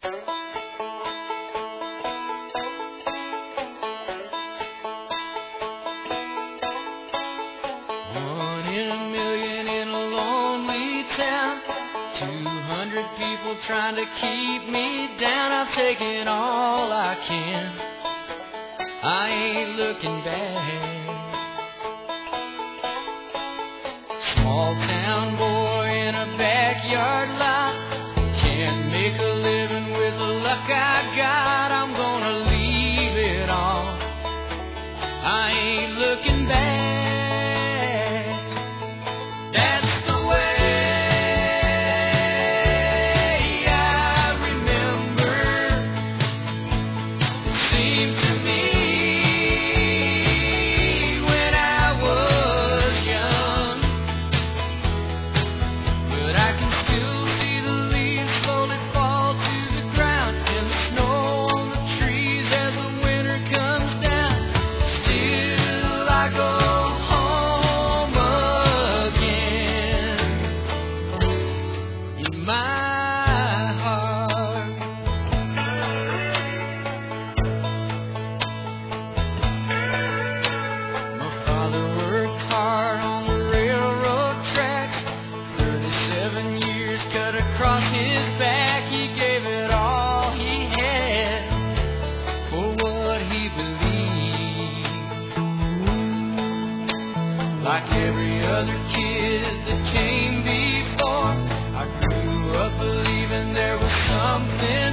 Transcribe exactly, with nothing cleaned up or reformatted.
One in a million in a lonely town. Two hundred people trying to keep me down. I've taken all I can. I ain't looking back. Small town boy in a backyard lot. Can't make a living with the luck I got. I'm gonna leave it all. I ain't looking back. That's the way I remember. Seemed to me when I was young. But I can still see the leaves slowly fall to the ground and the snow on the trees as the winter comes down. Still I go home again in my heart. My father worked hard on the railroad tracks. Thirty-seven years cut across his back. He gave it all he had for what he believed. Like every other kid that came before, I grew up believing there was something